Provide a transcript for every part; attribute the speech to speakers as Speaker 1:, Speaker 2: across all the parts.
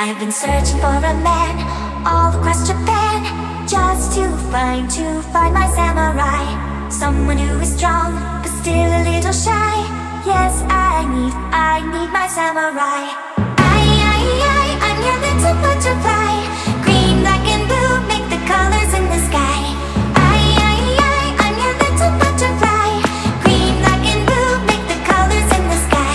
Speaker 1: I've been searching for a man all across Japan, just to find my samurai. Someone who is strong, but still a little shy. Yes, I need my samurai. I'm your little butterfly. Green, black, and blue make the colors in the sky. I'm your little butterfly. Green, black, and blue make the colors in the sky.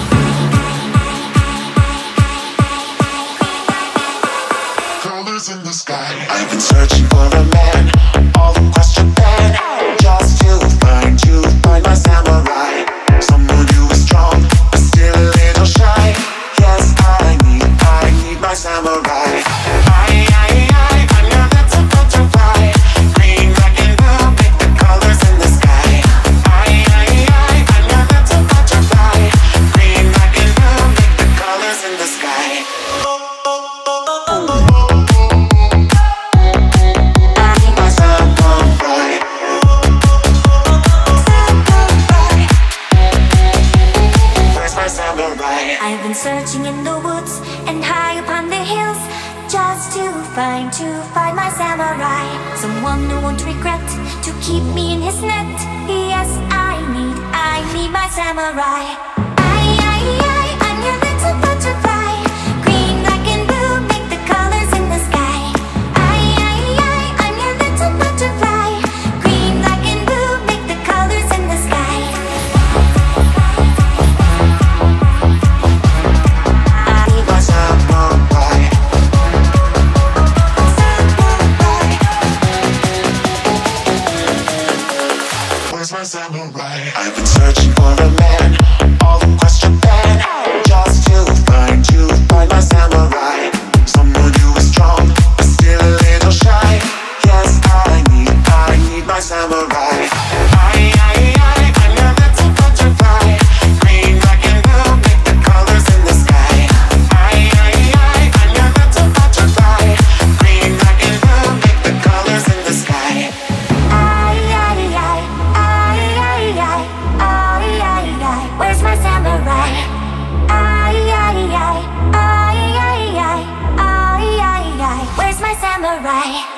Speaker 2: Colors in the sky. I've been searching for a man all across Japan, just to find my samurai. Someone who is strong, but still a little shy. Yes, I need my samurai. I'm your little butterfly. Green, black, and blue make the colors in the sky. I'm your little butterfly. Green, black, and blue make the colors in the sky.
Speaker 1: I've been searching in the woods and high upon the hills, just to find my samurai. Someone who won't regret to keep me in his net. Yes, I need my samurai. I'm your little butterfly. Green, black, and blue make the colors in the sky. I'm your little butterfly. Green, black, and blue make the colors in the sky.
Speaker 2: Where's my samurai? I've been searching for a man all across Japan, just to find my samurai. Someone who is strong, but still a little shy. Yes, I need my samurai. I'm your little butterfly. Green, black, and blue make the colors in the sky. I'm your little butterfly. Green, black, and blue make the colors in the sky.
Speaker 1: Where's my samurai? Where's my samurai?